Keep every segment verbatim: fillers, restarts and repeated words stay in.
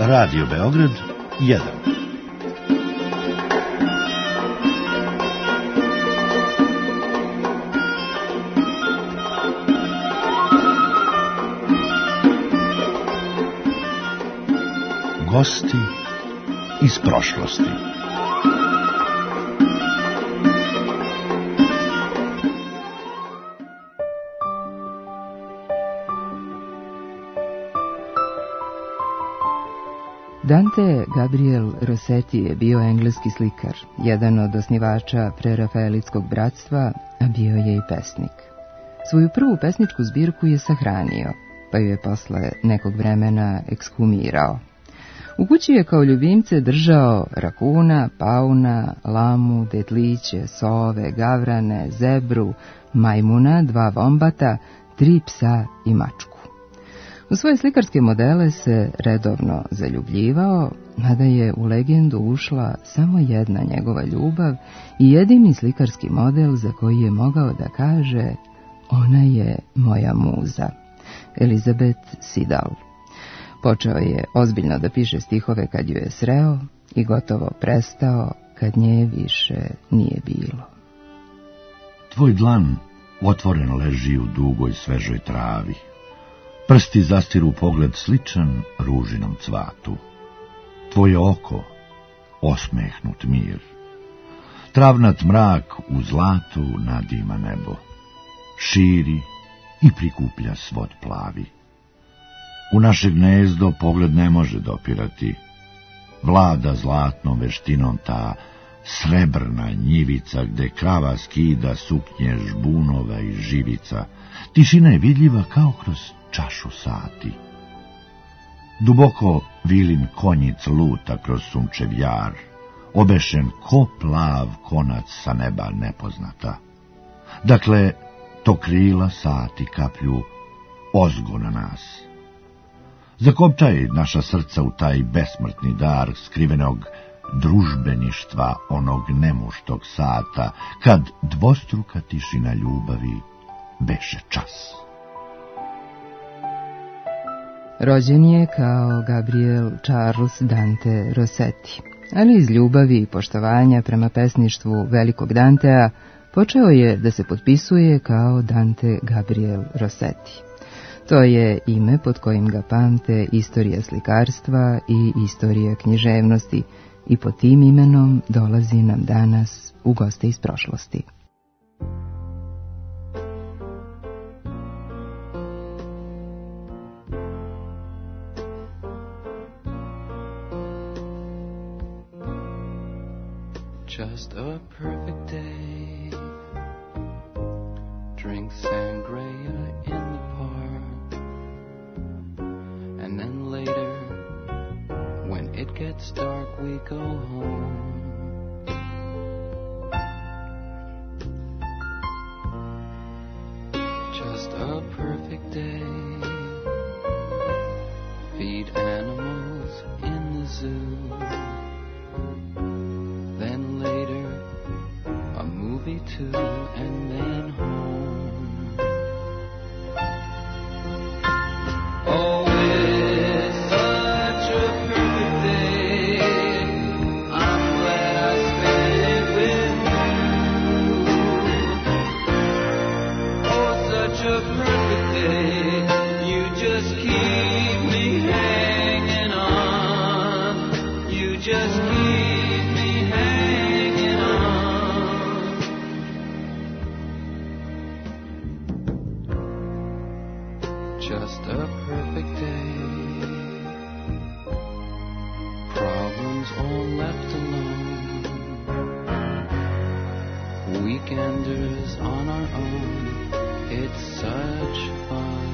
Radio Beograd jedan. Gosti iz prošlosti. Dante Gabriel Rossetti je bio engleski slikar, jedan od osnivača prerafaelitskog bratstva, a bio je i pesnik. Svoju prvu pesničku zbirku je sahranio, pa ju je posle nekog vremena ekshumirao. U kući je kao ljubimce držao rakuna, pauna, lamu, detliće, sove, gavrane, zebru, majmuna, dva vombata, tri psa i mačku. U svoje slikarske modele se redovno zaljubljivao, mada je u legendu ušla samo jedna njegova ljubav i jedini slikarski model za koji je mogao da kaže ona je moja muza, Elizabeth Siddal. Počeo je ozbiljno da piše stihove kad ju je sreo i gotovo prestao kad nje više nije bilo. Tvoj dlan otvoren leži u dugoj svežoj travi. Prsti zastiru pogled sličan ružinom cvatu. Tvoje oko, osmehnut mir. Travnat mrak u zlatu nadima nebo. Širi i prikuplja svod plavi. U naše gnezdo pogled ne može dopirati. Vlada zlatnom veštinom ta srebrna njivica gde krava skida suknje žbunova i živica. Tišina je vidljiva kao kroz čašu sati. Duboko vilin konjic luta kroz sunčev jar, obešen ko plav konac sa neba nepoznata. Dakle, to krila sati kaplju ozgo na nas. Zakopčaj naša srca u taj besmrtni dar skrivenog družbeništva onog nemuštog sata, kad dvostruka tišina ljubavi beše čas. Rođen je kao Gabriel Charles Dante Rossetti, ali iz ljubavi i poštovanja prema pesništvu velikog Dantea počeo je da se potpisuje kao Dante Gabriel Rossetti. To je ime pod kojim ga pamte istorija slikarstva i istorija književnosti i pod tim imenom dolazi nam danas u goste iz prošlosti. Just a perfect day. Drink sangria in the park. And then later, when it gets dark, we go home. Just a perfect day. Feed animals in the zoo. Then later, a movie too, and then home. Oh, it's such a perfect day. I'm glad I spent it with you. Oh, such a perfect day. You just keep me hanging on. You just keep me hanging on. Just a perfect day. Problems all left alone. Weekenders on our own. It's such fun.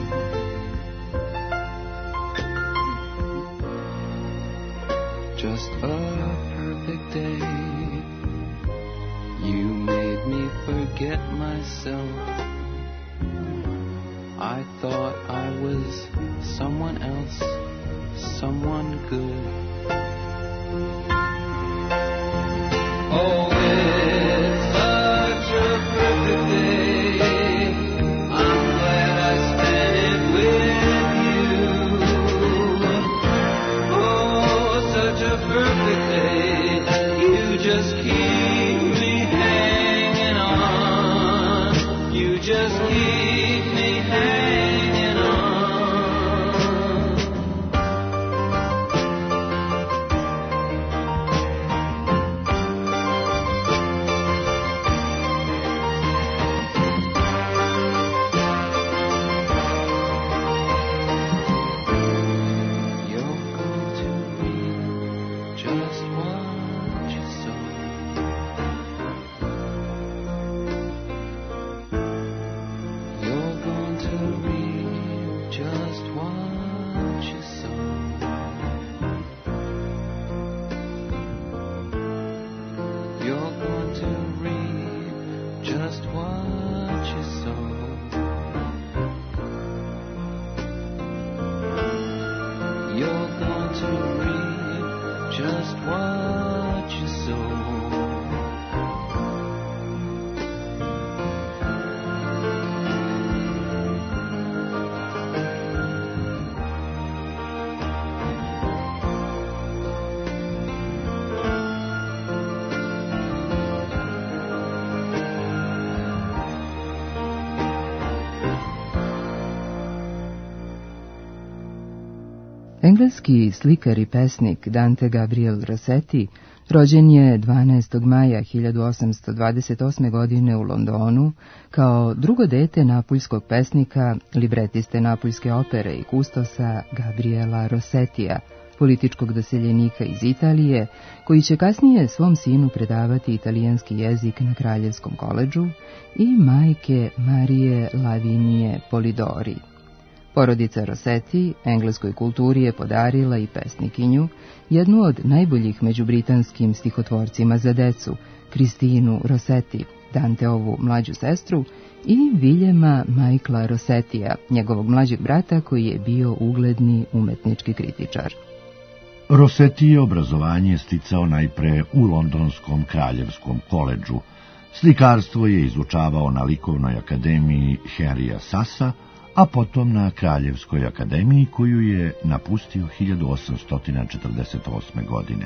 Just a perfect day. You made me forget myself. I thought I was someone else, someone good. Oh, it's such a perfect day. I'm glad I spent it with you. Oh, Engleski slikar i pesnik Dante Gabriel Rossetti rođen je dvanaestog maja hiljadu osamsto dvadeset osme. godine u Londonu kao drugo dete napuljskog pesnika, libretiste napuljske opere i kustosa Gabriela Rossettija, političkog doseljenika iz Italije, koji će kasnije svom sinu predavati italijanski jezik na Kraljevskom koledžu, i majke Marije Lavinije Polidori. Porodica Rossetti engleskoj kulturi je podarila i pesnikinju, jednu od najboljih među britanskim stihotvorcima za decu, Kristinu Rossetti, Danteovu mlađu sestru, i Viljema Michaela Rossettija, njegovog mlađeg brata koji je bio ugledni umetnički kritičar. Rossetti je obrazovanje sticao najpre u Londonskom Kraljevskom koledžu. Slikarstvo je izučavao na likovnoj akademiji Henrya Sassa, a potom na Kraljevskoj akademiji koju je napustio hiljadu osamsto četrdeset osme. godine.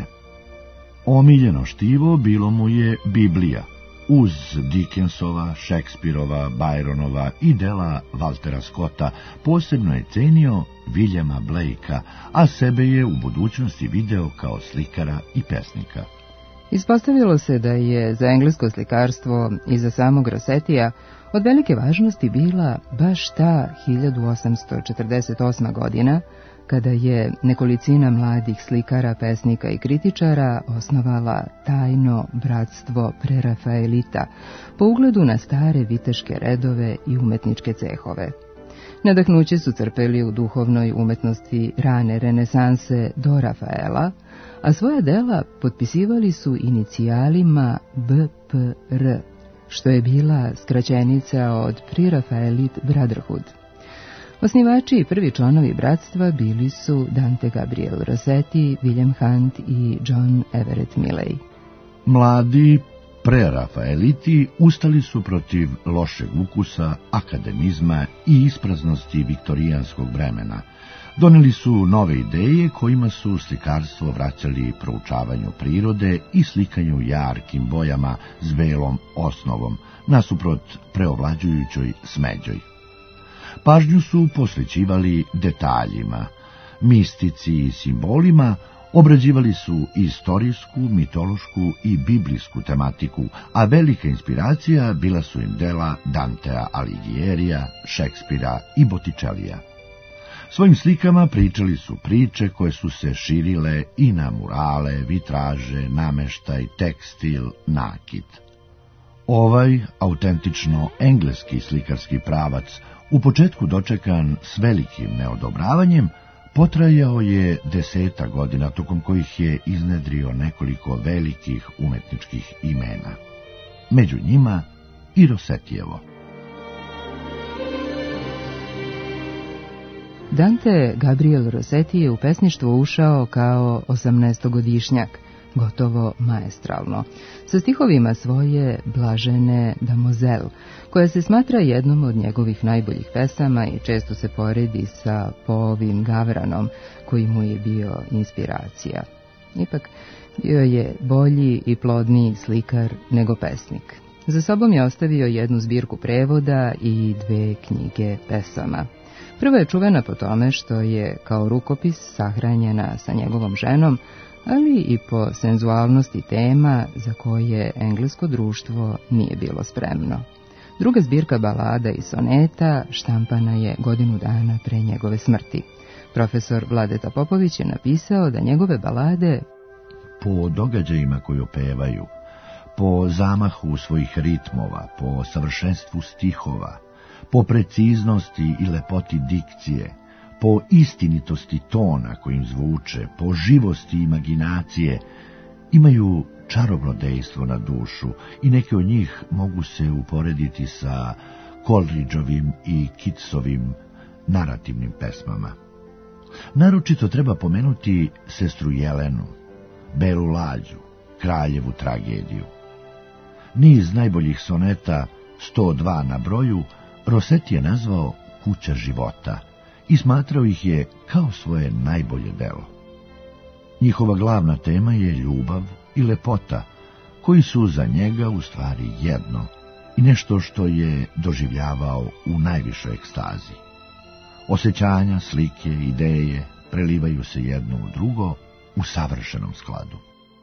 Omiljeno štivo bilo mu je Biblija, uz Dickensova, Šekspirova, Byronova i dela Waltera Scotta. Posebno je cenio Viljema Blakea, a sebe je u budućnosti video kao slikara i pesnika. Ispostavilo se da je za englesko slikarstvo i za samog Rossettija od velike važnosti bila baš ta hiljadu osamsto četrdeset osma. godina, kada je nekolicina mladih slikara, pesnika i kritičara osnovala tajno bratstvo prerafaelita, po ugledu na stare viteške redove i umetničke cehove. Nadahnuće su crpeli u duhovnoj umetnosti rane renesanse do Rafaela, a svoja dela potpisivali su inicijalima B P R, što je bila skraćenica od Pre-Raphaelite Brotherhood. Osnivači i prvi članovi bratstva bili su Dante Gabriel Rossetti, William Hunt i John Everett Millay. Mladi prerafaeliti ustali su protiv lošeg ukusa, akademizma i ispraznosti viktorijanskog vremena. Doneli su nove ideje kojima su slikarstvo vraćali proučavanju prirode i slikanju jarkim bojama s belom osnovom, nasuprot preovlađujućoj smeđoj. Pažnju su posvećivali detaljima, mistici i simbolima, obrađivali su istorijsku, mitološku i biblijsku tematiku, a velika inspiracija bila su im dela Dantea Alighiera, Šekspira i Bottičelija. Svojim slikama pričali su priče koje su se širile i na murale, vitraže, nameštaj, tekstil, nakit. Ovaj autentično engleski slikarski pravac, u početku dočekan s velikim neodobravanjem, potrajao je deseta godina, tokom kojih je iznedrio nekoliko velikih umetničkih imena. Među njima i Rossettijevo. Dante Gabriel Rossetti je u pesništvo ušao kao osamnaestogodišnjak, gotovo maestralno, sa stihovima svoje Blažene Damozel, koja se smatra jednom od njegovih najboljih pesama i često se poredi sa Poovim Gavranom, koji mu je bio inspiracija. Ipak, bio je bolji i plodniji slikar nego pesnik. Za sobom je ostavio jednu zbirku prevoda i dve knjige pesama. Prva je čuvena po tome što je kao rukopis sahranjena sa njegovom ženom, ali i po senzualnosti tema za koje englesko društvo nije bilo spremno. Druga zbirka balada i soneta štampana je godinu dana pre njegove smrti. Profesor Vladeta Popović je napisao da njegove balade, po događajima koje opevaju, po zamahu svojih ritmova, po savršenstvu stihova, po preciznosti i lepoti dikcije, po istinitosti tona kojim zvuče, po živosti imaginacije, imaju čarobno dejstvo na dušu i neke od njih mogu se uporediti sa Coleridgeovim i Keatsovim narativnim pesmama. Naročito treba pomenuti Sestru Jelenu, Belu lađu, Kraljevu tragediju. Niz najboljih soneta, sto dva na broju, Rossetti je nazvao Kuća života i smatrao ih je kao svoje najbolje delo. Njihova glavna tema je ljubav i lepota, koji su za njega u stvari jedno i nešto što je doživljavao u najvišoj ekstazi. Osjećanja, slike, ideje, prelivaju se jedno u drugo u savršenom skladu.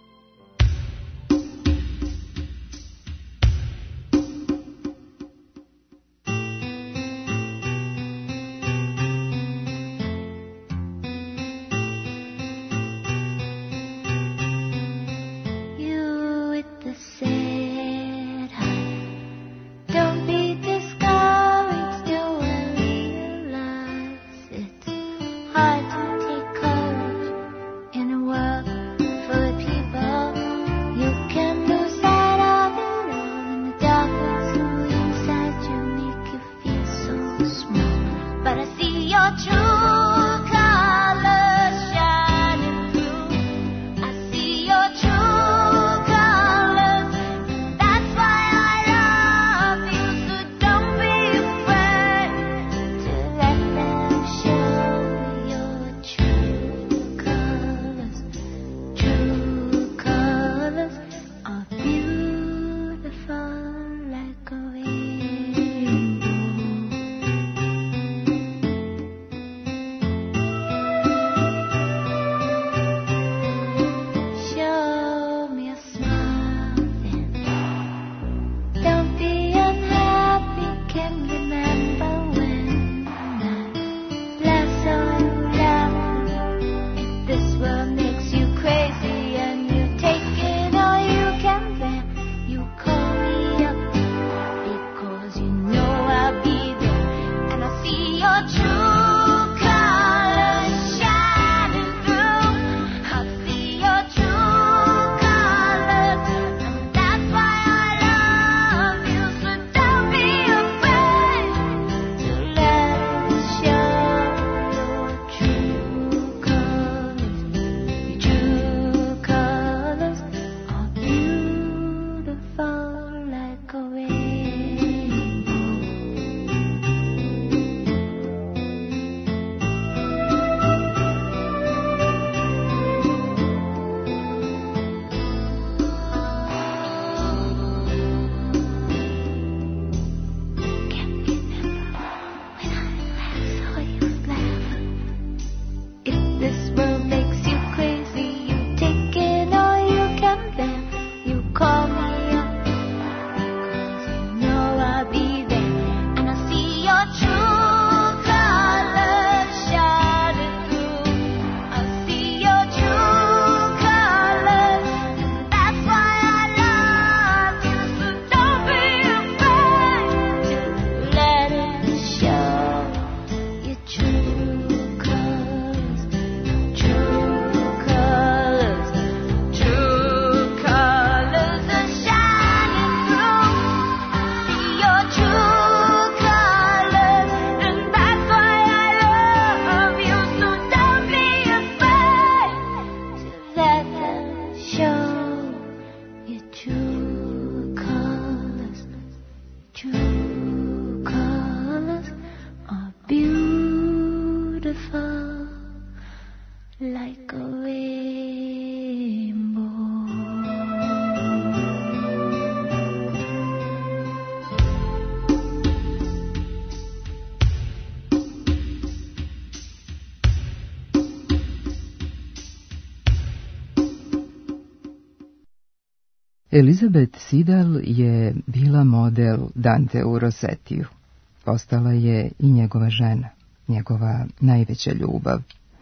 Elizabeth Siddal je bila model Danteu Rossetiju. Postala je i njegova žena, njegova najveća ljubav.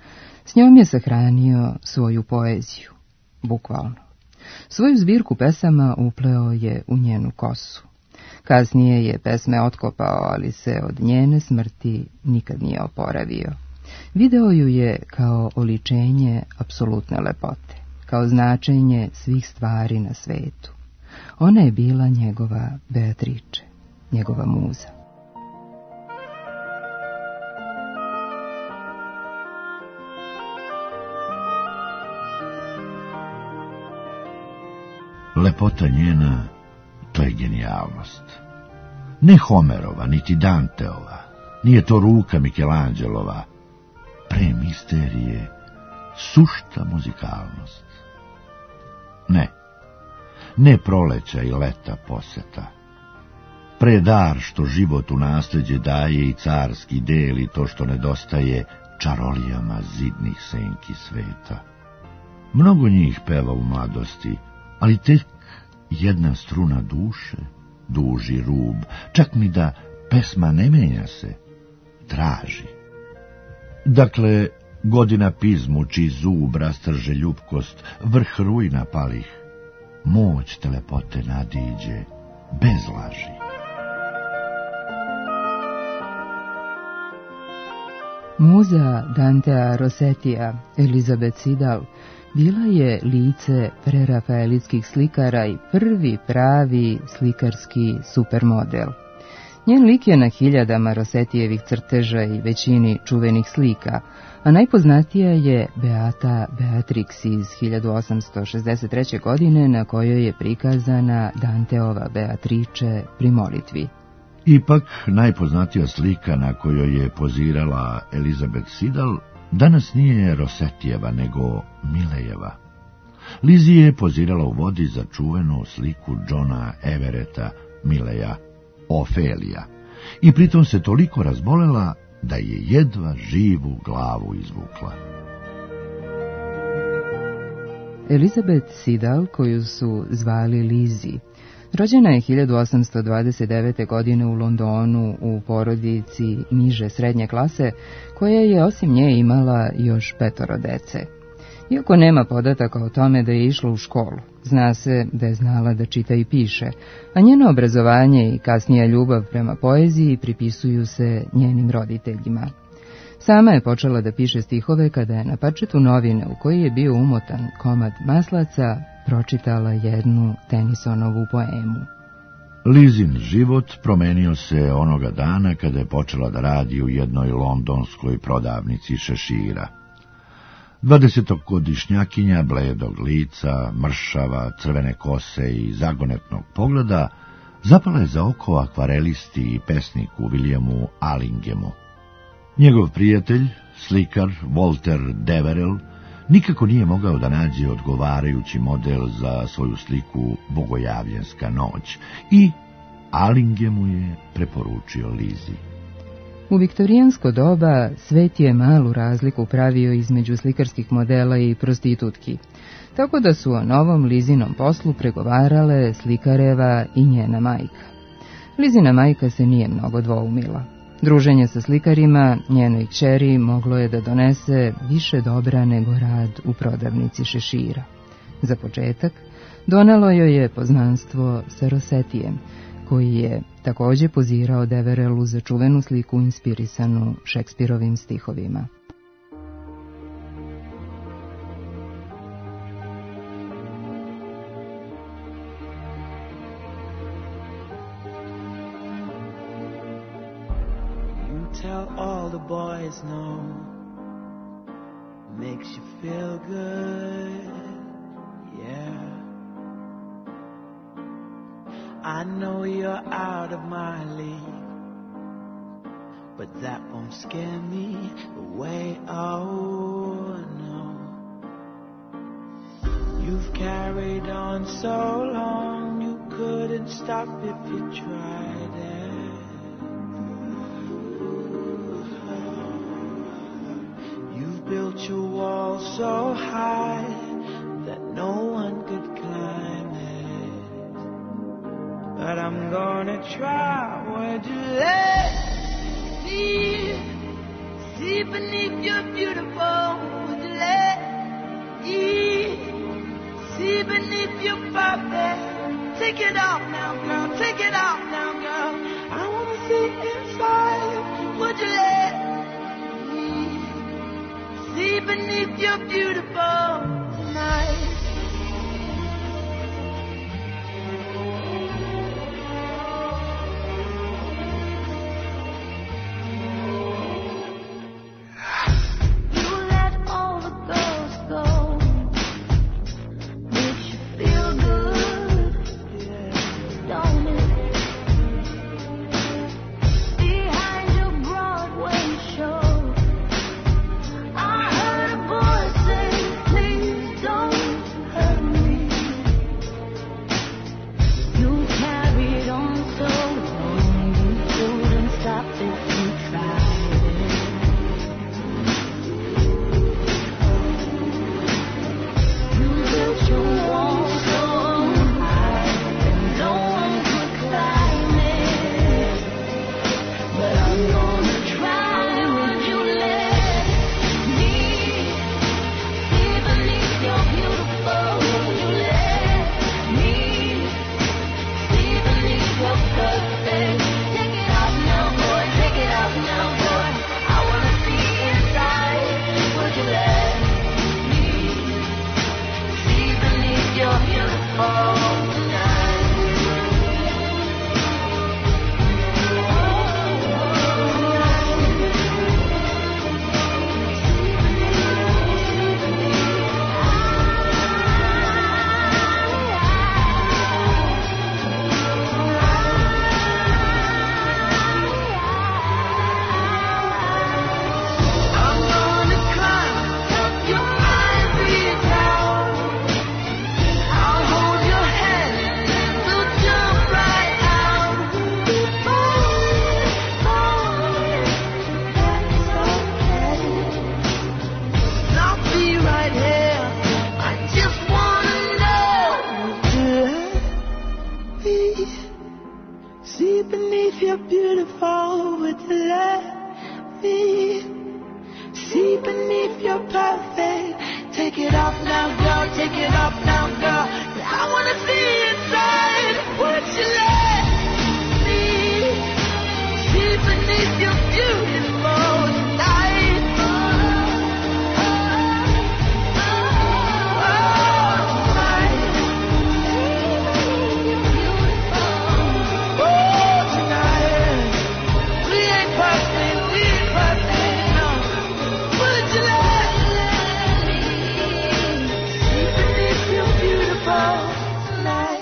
S njom je sahranio svoju poeziju, bukvalno. Svoju zbirku pesama upleo je u njenu kosu. Kasnije je pesme otkopao, ali se od njene smrti nikad nije oporavio. Video ju je kao oličenje apsolutne lepote, kao značenje svih stvari na svetu. Ona je bila njegova Beatrice, njegova muza. Lepota njena, to je genijalnost. Ne Homerova, niti Danteova, nije to ruka Mikelanđelova. Pre misterije, sušta muzikalnost. Ne, ne proleća i leta poseta. Pre dar što život u nasljeđe daje i carski deli to što nedostaje čarolijama zidnih senki sveta. Mnogo njih peva u mladosti, ali tek jedna struna duše duži rub, čak mi da pesma ne menja se, traži. Dakle, godina pizmu, čiji zub rastrže ljubkost, vrh rujna palih, moć telepote nadiđe, bez laži. Muza Dantea Rossetija, Elizabeth Siddal, bila je lice prerafaelitskih slikara i prvi pravi slikarski supermodel. Njen lik je na hiljadama Rossetijevih crteža i većini čuvenih slika, a najpoznatija je Beata Beatrix iz hiljadu osamsto šezdeset treće. godine, na kojoj je prikazana Danteova Beatrice pri molitvi. Ipak, najpoznatija slika na kojoj je pozirala Elizabeth Siddal danas nije Rossetijeva, nego Millejeva. Lizzie je pozirala u vodi za čuvenu sliku Johna Everetta Milleja, Ofelija, i pritom se toliko razbolela da je jedva živu glavu izvukla. Elizabeth Siddal, koju su zvali Lizzie, rođena je hiljadu osamsto dvadeset devete. godine u Londonu u porodici niže srednje klase, koja je osim nje imala još petoro dece. Iako nema podataka o tome da je išla u školu, zna se da je znala da čita i piše, a njeno obrazovanje i kasnija ljubav prema poeziji pripisuju se njenim roditeljima. Sama je počela da piše stihove kada je na parčetu novine u koji je bio umotan komad maslaca pročitala jednu Tennysonovu poemu. Lizin život promenio se onoga dana kada je počela da radi u jednoj londonskoj prodavnici šešira. Dvadesetogodišnjakinja bledog lica, mršava, crvene kose i zagonetnog pogleda zapala je za oko akvarelisti i pesniku Williamu Allingemu. Njegov prijatelj, slikar Walter Deverell, nikako nije mogao da nađe odgovarajući model za svoju sliku Bogojavljenska noć i Allingemu je preporučio Lizzie. U viktorijansko doba svet je malu razliku pravio između slikarskih modela i prostitutki, tako da su o novom Lizinom poslu pregovarale slikareva i njena majka. Lizina majka se nije mnogo dvoumila. Druženje sa slikarima, njenoj kćeri, moglo je da donese više dobra nego rad u prodavnici šešira. Za početak, donelo joj je poznanstvo sa Rossettijem, koji je također pozirao Deverellu za čuvenu sliku inspirisanu Šekspirovim stihovima. Tell all the boys no, makes you feel good, yeah. I know you're out of my league, but that won't scare me away, oh no. You've carried on so long, you couldn't stop if you tried it. Built your wall so high that no one could climb it, but I'm gonna try. Would you let me see beneath your beautiful? Would you let me see beneath your perfect? Take it off now, girl, take it off now, girl. I wanna see inside. Would you let see beneath your beautiful tonight? You let all the girls go, makes you feel good, don't it? Behind your Broadway show, I heard a boy say, please beneath your perfect. Take it off now, girl, take it off now, girl. I wanna see inside. Would you let me see beneath your beautiful tonight? Oh, oh, oh, oh, my. Oh, tonight. We ain't perfect, we ain't perfect, no. Would you let me see beneath your beautiful tonight?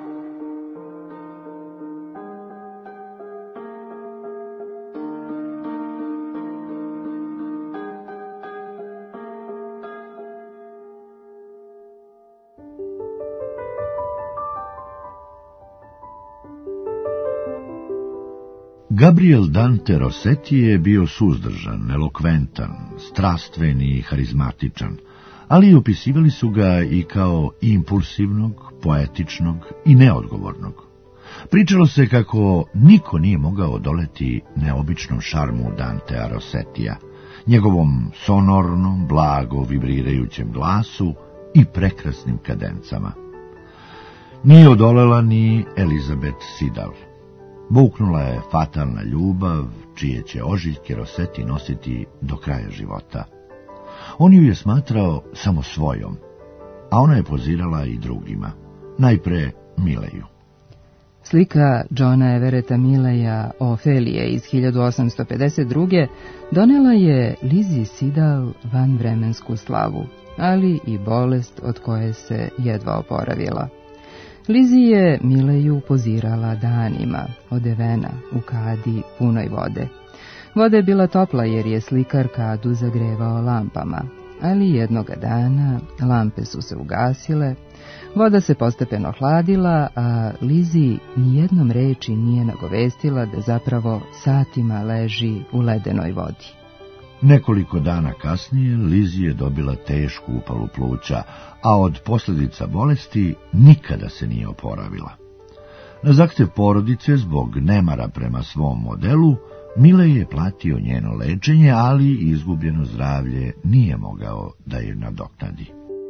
Gabriel Dante Rossetti je bio suzdržan, elokventan, strastven i harizmatičan, ali opisivali su ga i kao impulsivnog, poetičnog i neodgovornog. Pričalo se kako niko nije mogao odoleti neobičnom šarmu Dantea Rossettija, njegovom sonornom, blago vibrirajućem glasu i prekrasnim kadencama. Nije odolela ni Elizabeth Siddal. Buknula je fatalna ljubav, čije će ožiljke Rossetti nositi do kraja života. On ju je smatrao samo svojom, a ona je pozirala i drugima, najpre Mileju. Slika Johna Everetta Mileja Ofelije iz hiljadu osamsto pedeset druge. donela je Lizzie Siddal vanvremensku slavu, ali i bolest od koje se jedva oporavila. Lizzie je Mileju pozirala danima, odevena, u kadi punoj vode. Voda je bila topla jer je slikar kadu zagrevao lampama, ali jednoga dana lampe su se ugasile, voda se postepeno hladila, a Lizzie nijednom reči nije nagovestila da zapravo satima leži u ledenoj vodi. Nekoliko dana kasnije Lizzie je dobila tešku upalu pluća, a od posljedica bolesti nikada se nije oporavila. Na zahtjev porodice, zbog nemara prema svom modelu, Mile je platio njeno lečenje, ali izgubljeno zdravlje nije mogao da je nadoknadi.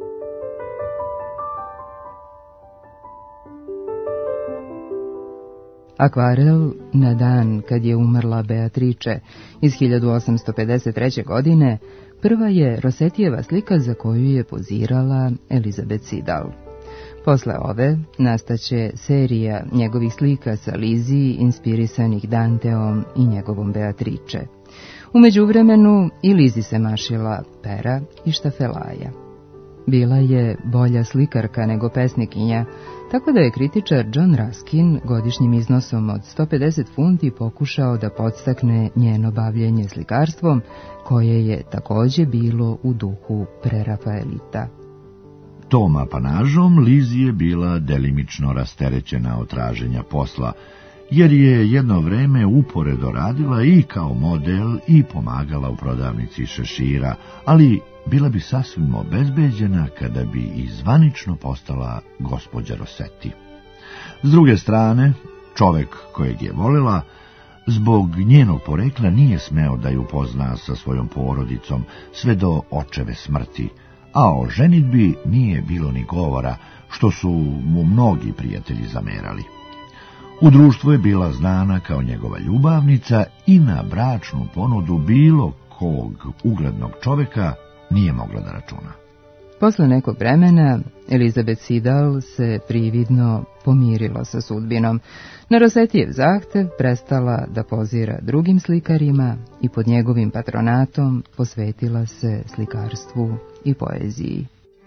Akvarel na dan kad je umrla Beatrice iz hiljadu osamsto pedeset treće. godine prva je Rossettijeva slika za koju je pozirala Elizabeth Siddal. Posle ove nastaće serija njegovih slika sa Lizzie inspirisanih Danteom i njegovom Beatrice. U međuvremenu i Lizzie se mašila pera i štafelaja. Bila je bolja slikarka nego pesnikinja, tako da je kritičar John Ruskin godišnjim iznosom od sto pedeset funti pokušao da podstakne njeno bavljenje slikarstvom, koje je također bilo u duhu prerafaelita. Tom apanažom Lizzie je bila delimično rasterećena od traženja posla, jer je jedno vreme uporedo radila i kao model i pomagala u prodavnici šešira, ali bila bi sasvim obezbeđena kada bi i zvanično postala gospođa Rossetti. S druge strane, čovek kojeg je volila, zbog njenog porekla nije smeo da ju upozna sa svojom porodicom sve do očeve smrti, a o ženidbi nije bilo ni govora, što su mu mnogi prijatelji zamerali. U društvu je bila znana kao njegova ljubavnica i na bračnu ponudu bilo kog uglednog čoveka nije mogla da računa. Posle nekog vremena Elizabeth Siddal se prividno pomirila sa sudbinom. Na Rossettijev zahtev prestala da pozira drugim slikarima i pod njegovim patronatom posvetila se slikarstvu i poeziji.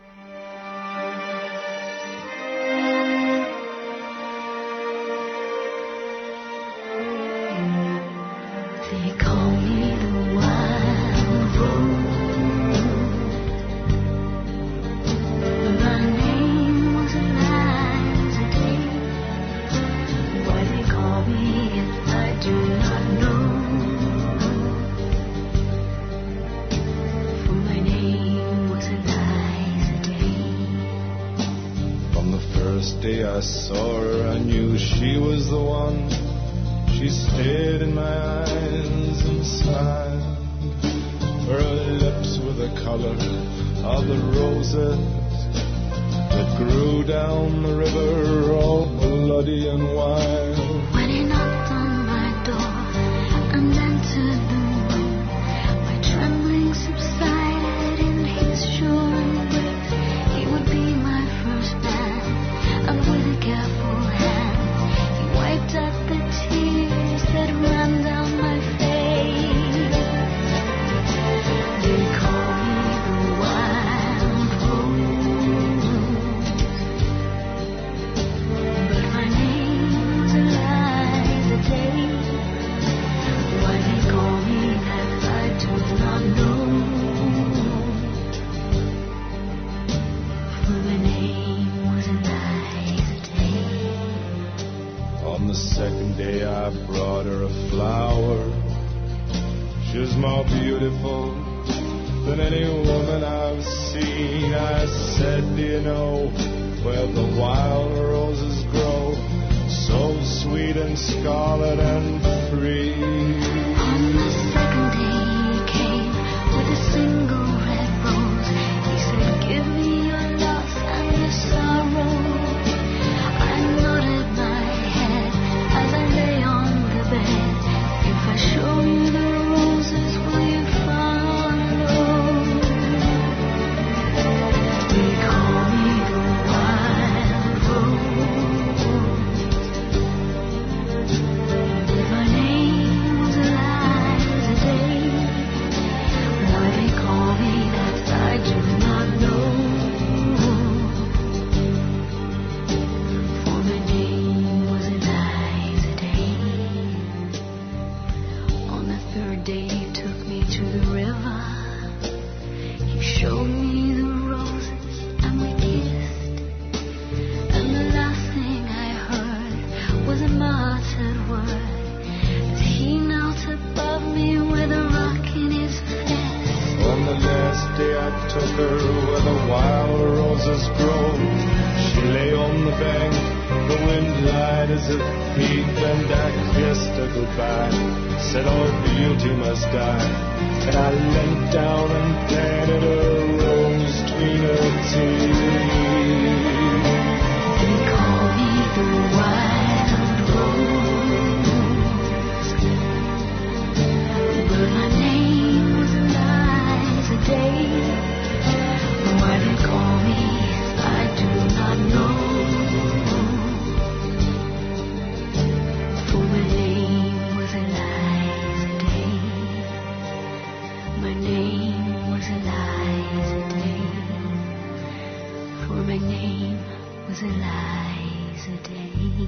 I saw her, I knew she was the one. She stared in my eyes and smiled. Her lips were the color of the roses that grew down the river, all bloody and wild. When he knocked on my door and entered the room, my trembling subsided in his sure embrace. He would be my first man, and with a careful hand, he wiped out the tears that ran down my face. They call me the wild rose, but my name was Eliza Day. Why they call me that I do not know, for my name was Eliza Day. On the second day I brought her a flower. She was more beautiful than any woman I've seen. I said, do you know where the wild roses grow, so sweet and scarlet and free? On the second day he came with a single red rose. He said, give me your loss and your sorrow. I nodded my head as I lay on the bed. If I show you the roses, will you follow? They call me the wild rose, but my name was Eliza Day. Why they call me that I do not know, for my name was Eliza Day. On the third day he took me to the river. He showed me the roses and we kissed. And the last thing I heard was a muttered word as he knelt above me with a rock in his fist. On the last day I took her where the wild roses grow. She lay on the bank, the wind lied as it peeped, and I kissed her goodbye, said all beauty must die. And I leant down and planted a rose between her teeth. They call me the wild rose, but my name was Eliza Day. Why they call me I do not know, for my name was Eliza Day. My name was Eliza Day, for my name was Eliza Day.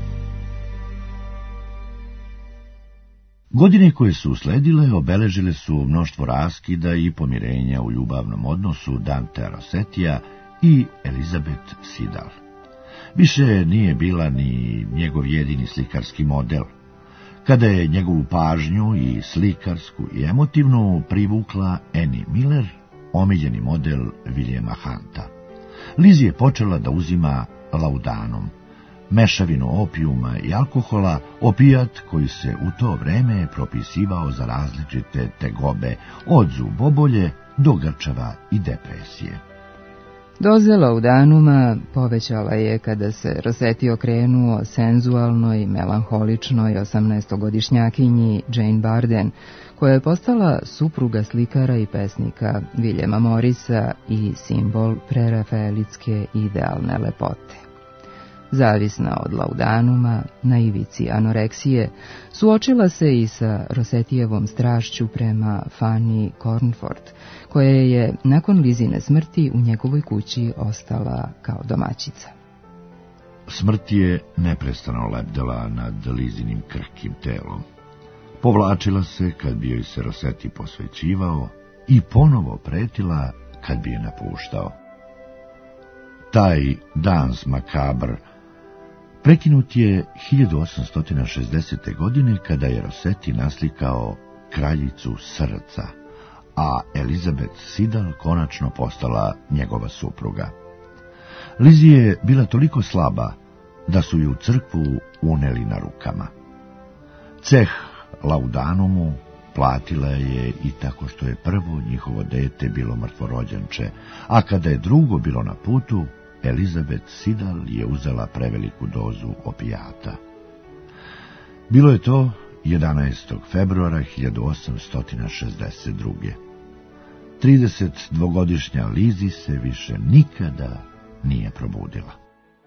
Godine koje su usledile obeležile su mnoštvo raskida i pomirenja u ljubavnom odnosu Dantea Rossetija i Elizabeth Siddal. Više nije bila ni njegov jedini slikarski model. Kada je njegovu pažnju i slikarsku i emotivnu privukla Annie Miller, omiljeni model Williama Hunta, Lizzie je počela da uzima laudanum, mešavinu opijuma i alkohola, opijat koji se u to vreme propisivao za različite tegobe, od zubobolje do grčeva i depresije. Doza laudanuma povećala je kada se Rossetti okrenuo senzualnoj, melanholičnoj osamnaestogodišnjakinji Jane Barden, koja je postala supruga slikara i pesnika Williama Morrisa i simbol prerafaelitske idealne lepote. Zavisna od laudanuma, na ivici anoreksije, suočila se i sa Rossettijevom strašću prema Fanny Cornford, koja je nakon Lizine smrti u njegovoj kući ostala kao domaćica. Smrt je neprestano lebdela nad Lizinim krhkim telom. Povlačila se kad bi joj se Rossetti posvećivao i ponovo pretila kad bi je napuštao. Taj dans makabr prekinut je hiljadu osamsto šezdesete. godine kada je Rossetti naslikao Kraljicu srca, a Elizabeth Siddal konačno postala njegova supruga. Lizzie je bila toliko slaba da su ju u crkvu uneli na rukama. Ceh laudanumu platila je i tako što je prvo njihovo dete bilo mrtvorođenče, a kada je drugo bilo na putu, Elizabeth Siddal je uzela preveliku dozu opijata. Bilo je to jedanaestog februara hiljadu osamsto šezdeset druge. tridesetdvogodišnja Lizzie se više nikada nije probudila.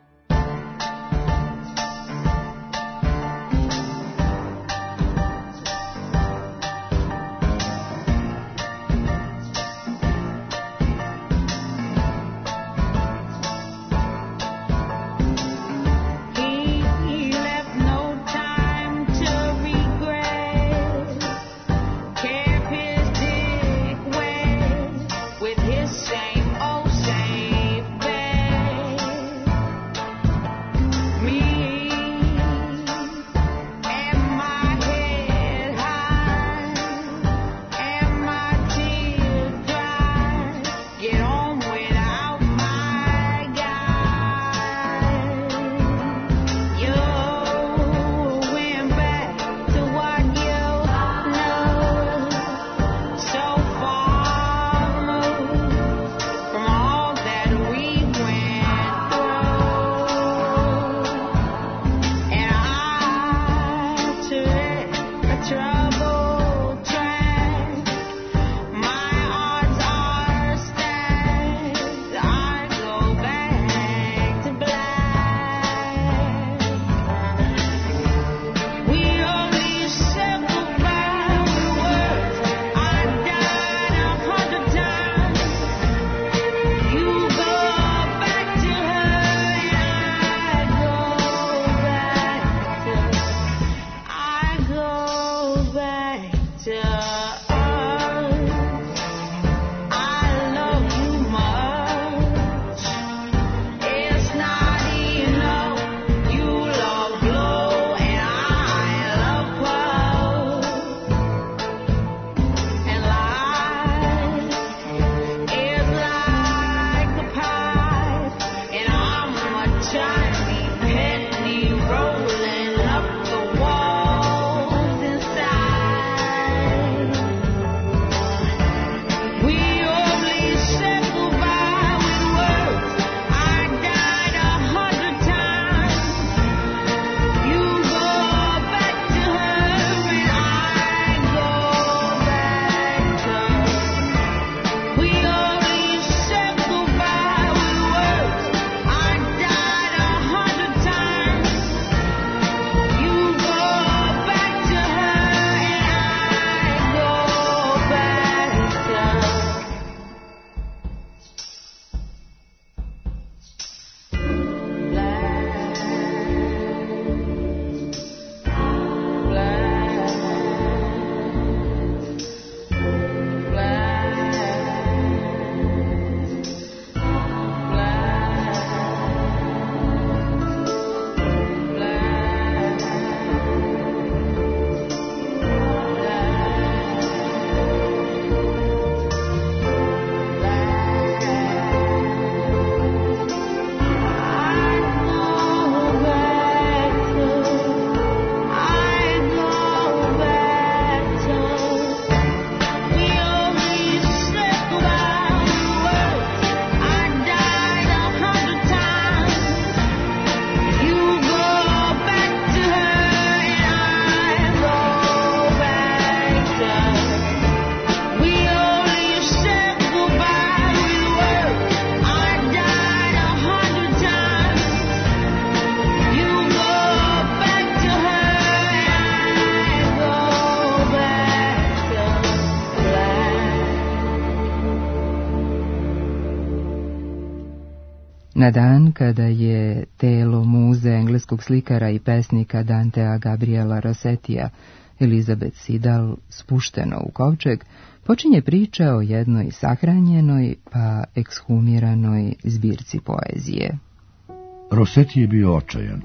Na dan kada je telo muze engleskog slikara i pesnika Dantea Gabriela Rossetija, Elizabeth Siddal, spušteno u kovčeg, počinje priča o jednoj sahranjenoj pa ekshumiranoj zbirci poezije. Rossetti je bio očajan.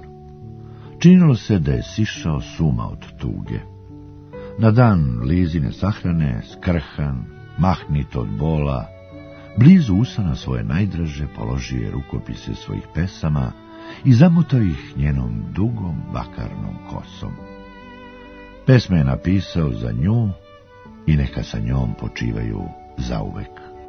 Činilo se da je sišao s uma od tuge. Na dan Lizine sahrane, skrhan, mahnit od bola, blizu usana svoje najdraže položio je rukopise svojih pesama i zamotao ih njenom dugom bakarnom kosom. Pesme je napisao za nju i neka sa njom počivaju zauvek.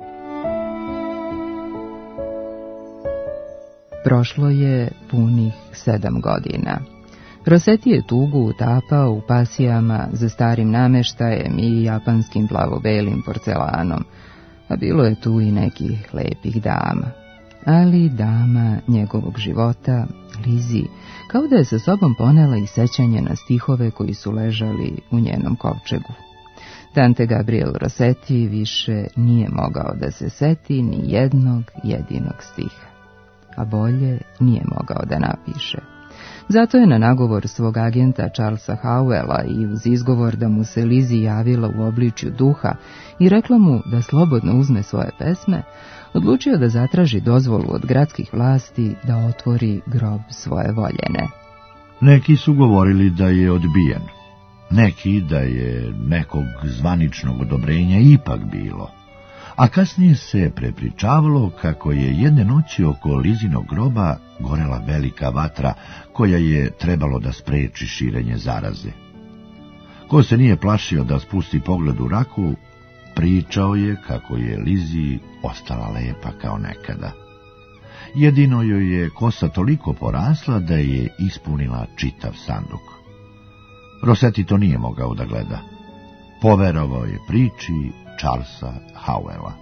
Prošlo je punih sedam godina. Rossetti je tugu utapao u pasijama za starim nameštajem i japanskim plavo-belim porcelanom, a bilo je tu i nekih lepih dama. Ali dama njegovog života, Lizzie, kao da je sa sobom ponela i sećanje na stihove koji su ležali u njenom kovčegu. Dante Gabriel Rossetti više nije mogao da se seti ni jednog jedinog stiha, a bolje nije mogao da napiše. Zato je na nagovor svog agenta Charlesa Howella i uz izgovor da mu se Lizzie javila u obličju duha i rekla mu da slobodno uzme svoje pesme, odlučio da zatraži dozvolu od gradskih vlasti da otvori grob svoje voljene. Neki su govorili da je odbijen, neki da je nekog zvaničnog odobrenja ipak bilo, a kasnije se prepričavalo kako je jedne noći oko Lizinog groba gorela velika vatra koja je trebalo da spreči širenje zaraze. Ko se nije plašio da spusti pogled u raku, pričao je kako je Lizzie ostala lepa kao nekada. Jedino joj je kosa toliko porasla da je ispunila čitav sanduk. Rossetti to nije mogao da gleda. Poverovao je priči Charlesa Howella.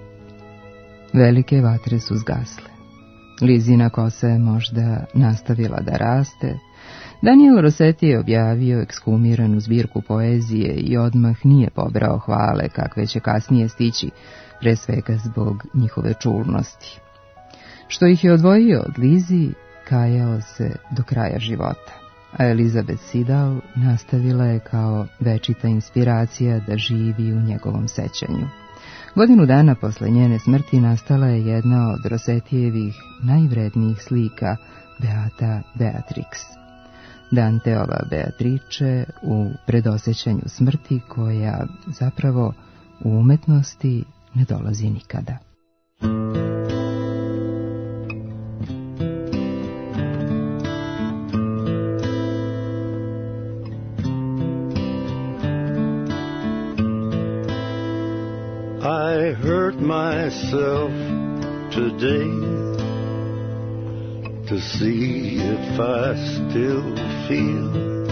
Velike vatre su zgasle. Lizina kosa je možda nastavila da raste. Daniel Rossetti je objavio ekshumiranu zbirku poezije i odmah nije pobrao hvale kakve će kasnije stići, pre svega zbog njihove čulnosti. Što ih je odvojio od Lizzie, kajao se do kraja života, a Elizabeth Siddal nastavila je kao večita inspiracija da živi u njegovom sećanju. Godinu dana posle njene smrti nastala je jedna od Rossettijevih najvrednijih slika, Beata Beatrix. Danteova Beatrice u predosećanju smrti koja zapravo u umetnosti ne dolazi nikada. I hurt myself today to see if I still feel.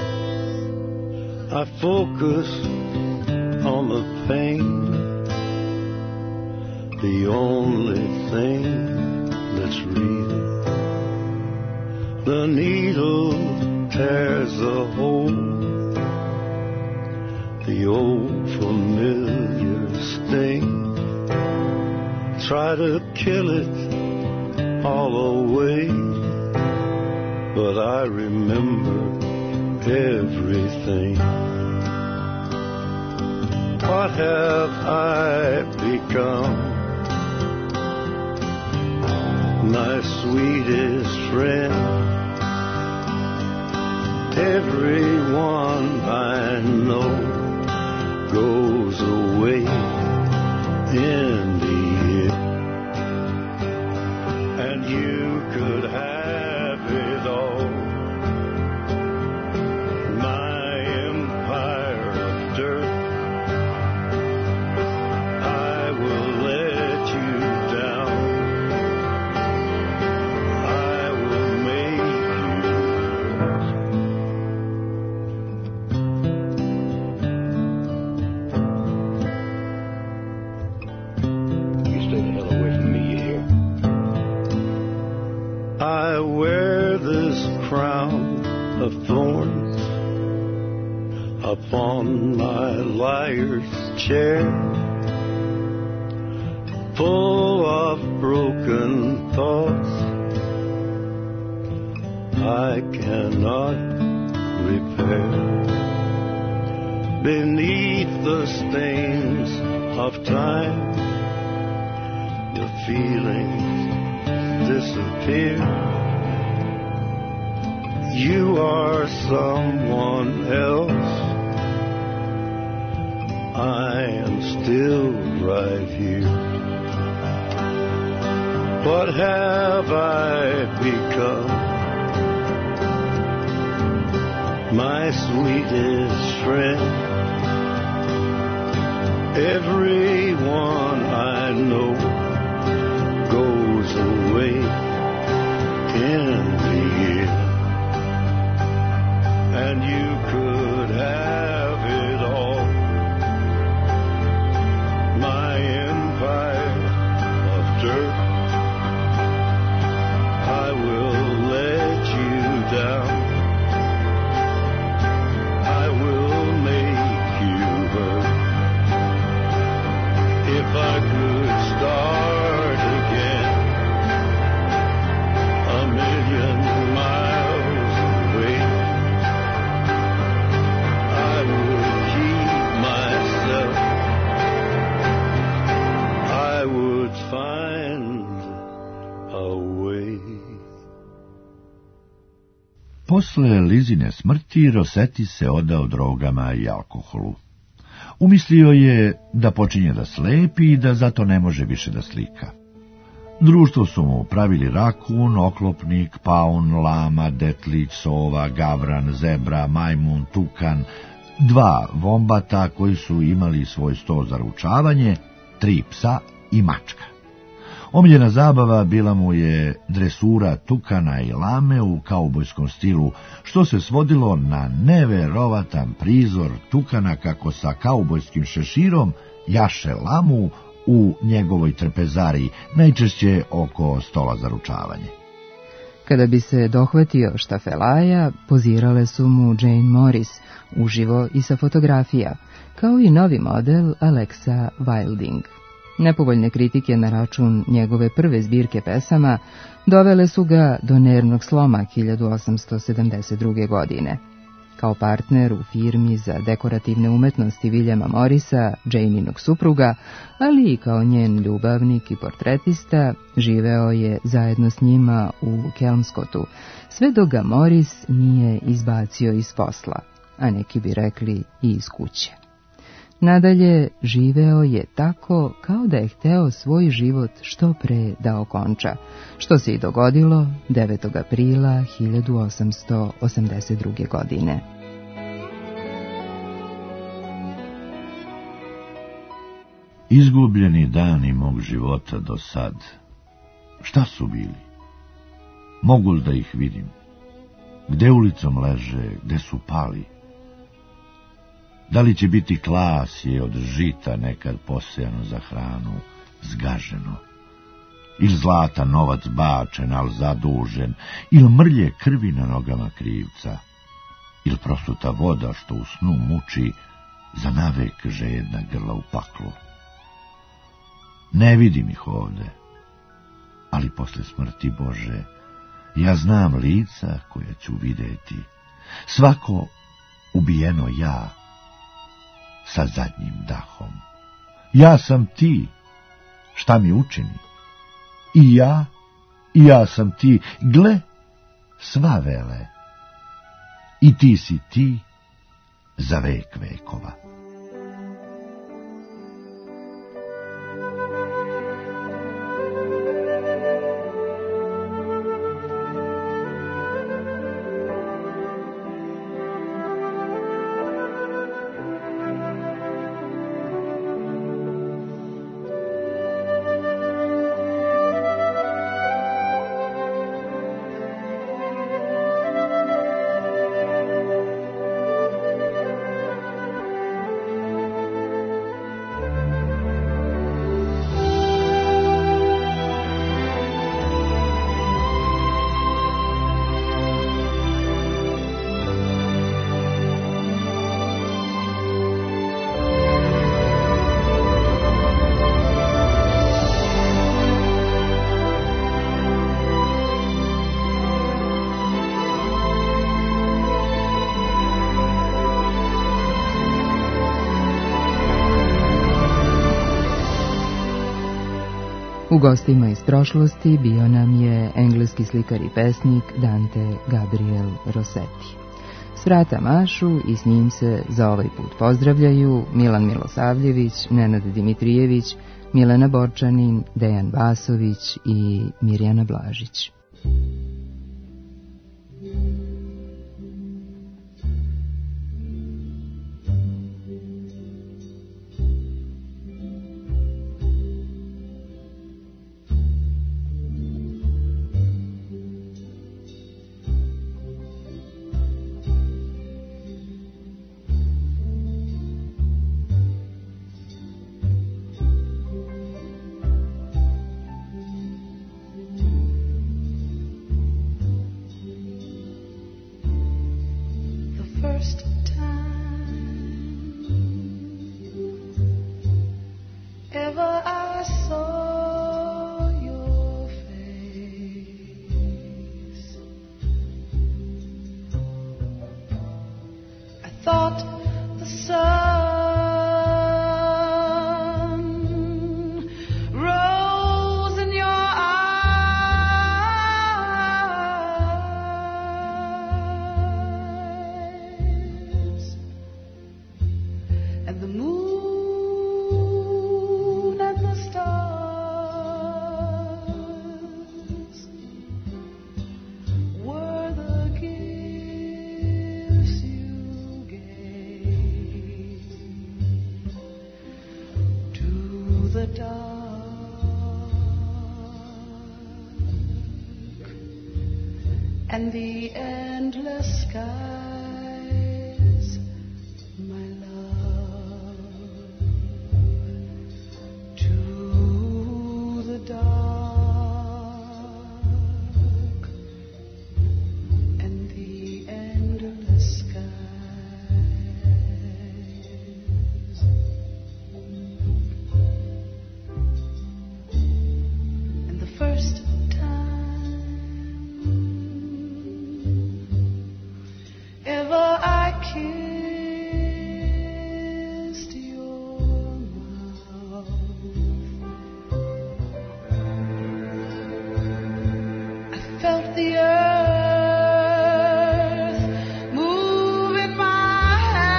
I focus on the pain, the only thing that's real. The needle tears a hole, the old familiar sting. Try to kill it all away, but I remember everything. What have I become? My sweetest friend. Everyone I know goes away in the end, and you could have it all. My empire of dirt, I will let you down. I will make you hurt. You stay the hell away from me, you hear? I wear this crown of thorns upon my liar's chair, full of broken thoughts I cannot repair. Beneath the stains of time, the feelings disappear. You are someone else. I am still right here. What have I become? My sweetest friend. Everyone I know goes away in the year, and you could have it all. My empire of dirt, I will let you down. I will make you hurt. If I could start again, a million miles away, I would keep myself. I would find a way. Posle Lizine smrti Rossetti se odao drogama i alkoholu. Umislio je da počinje da slepi i da zato ne može više da slika. Društvo su mu pravili rakun, oklopnik, paun, lama, detlić, sova, gavran, zebra, majmun, tukan, dva vombata koji su imali svoj sto za ručavanje, tri psa i mačka. Omiljena zabava bila mu je dresura tukana i lame u kaubojskom stilu, što se svodilo na neverovatan prizor tukana kako sa kaubojskim šeširom jaše lamu u njegovoj trpezariji, najčešće oko stola za ručavanje. Kada bi se dohvatio štafelaja, pozirale su mu Jane Morris, uživo i sa fotografija, kao i novi model Alexa Wilding. Nepovoljne kritike na račun njegove prve zbirke pesama dovele su ga do nervnog sloma hiljadu osamsto sedamdeset druge. godine. Kao partner u firmi za dekorativne umetnosti Williama Morrisa, Janinog supruga, ali i kao njen ljubavnik i portretista, živeo je zajedno s njima u Kelmscotu, sve dok ga Morris nije izbacio iz posla, a neki bi rekli i iz kuće. Nadalje, živeo je tako kao da je hteo svoj život što pre da okonča, što se i dogodilo devetog aprila hiljadu osamsto osamdeset druge. godine. Izgubljeni dani mog života do sad, šta su bili? Mogu li da ih vidim? Gde ulicom leže, gde su pali? Da li će biti klasje od žita nekad posejano za hranu, zgaženo? Ili zlata novac bačen, al zadužen, ili mrlje krvi na nogama krivca, ili prosuta voda što u snu muči za navek žedna grla u paklu? Ne vidim ih ovde, ali posle smrti Bože, ja znam lica koja ću videti, svako ubijeno ja, sa zadnjim dahom. Ja sam ti, šta mi učini? I ja, i ja sam ti, gle, sva vele. I ti si ti, za vek vekova. U gostima iz prošlosti bio nam je engleski slikar i pesnik Dante Gabriel Rossetti. S vrata mašu i s njim se za ovaj put pozdravljaju Milan Milosavljević, Nenad Dimitrijević, Milena Borčanin, Dejan Vasović i Mirjana Blažić. the dark and the endless skies, my love, to the dark and the endless skies. And the first ever I kissed your mouth, I felt the earth move in my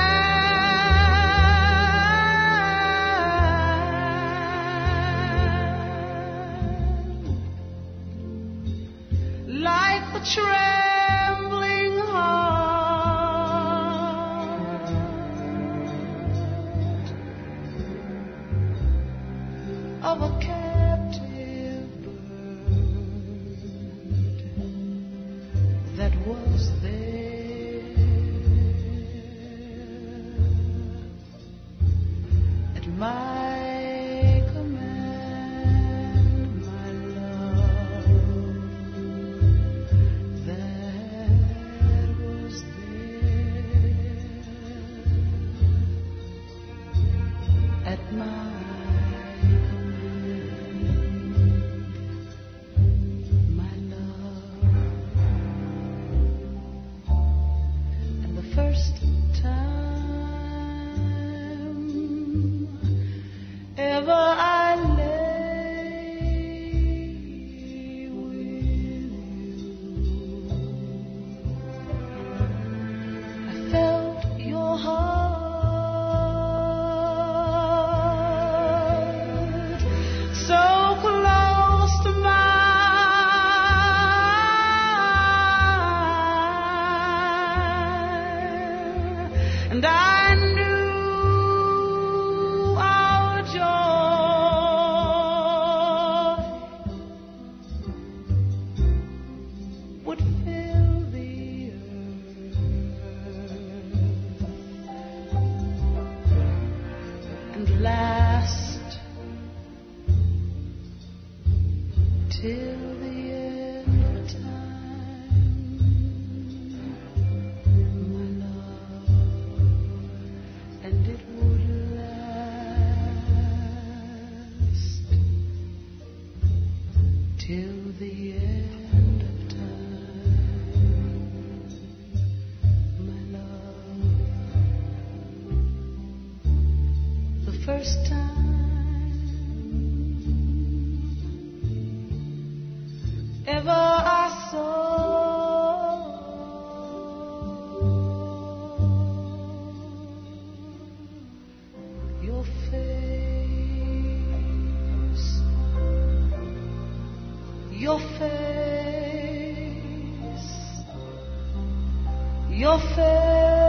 hand, like the trembling heart of a captive bird that was there at my command, my love, that was there at my my love. And the first time ever I lay with you, I felt your heart so close to mine, and I knew our joy would fill the earth and last till the end of time, my love, and it would last till the end of time, my love. The first time ever I saw your face, your face, your face.